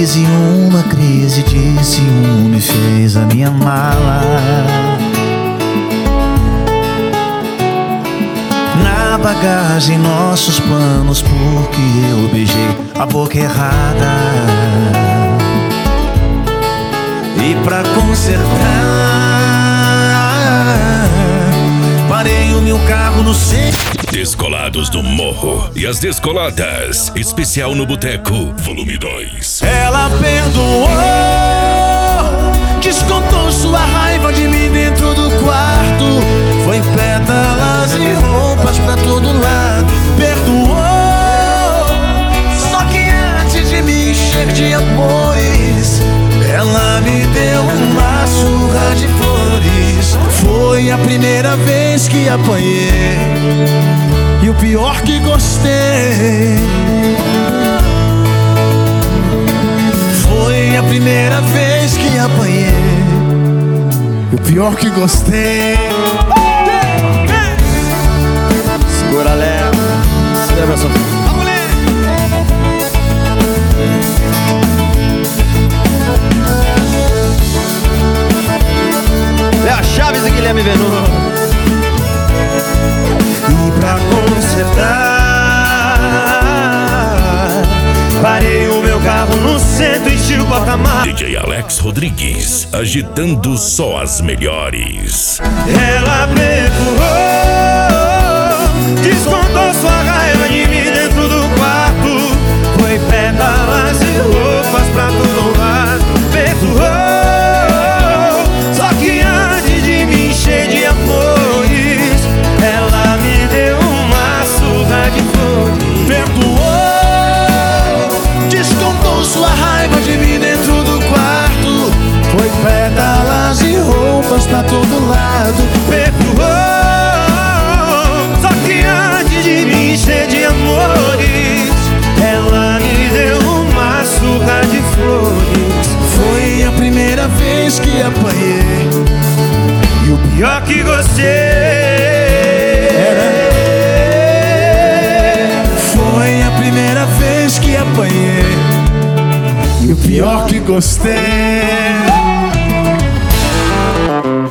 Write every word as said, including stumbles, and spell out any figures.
crise, uma crise de ciúme fez a minha mala. Na bagagem nossos planos, porque eu beijei a boca errada. E pra consertar, parei o meu carro no centro. Descolados do Morro e as Descoladas, especial no Boteco, volume dois. Ela perdoou, descontou sua raiva de mim dentro do quarto. Foi pétalas e roupas pra todo lado. Perdoou, só que antes de me encher de amores, ela me deu uma surra de flores. Foi a primeira vez que apanhei e o pior que gostei. Foi a primeira vez que apanhei e o pior que gostei. Segura, Léo. Segura, meu sofá. Vamos, Léo. Léo Chaves e Guilherme Venuto. E pra consertar, parei o meu carro no centro e enchi o porta-malas. D J Alex Rodrigues, agitando só as melhores. Ela perdoou, descontou sua raiva de mim dentro do quarto. Foi pétalas e roupas pra todo lado. Perdoou, só que antes de me encher de amores, ela me deu uma surra de flores. Perdoou, descontou sua raiva de mim dentro do quarto. Foi pétalas e roupas pra todo lado. Perdoou, só que antes de me encher de amores, ela me deu uma surra de flores. Foi a primeira vez que apanhei e o pior que gostei. Foi a primeira vez que apanhei e o pior que gostei.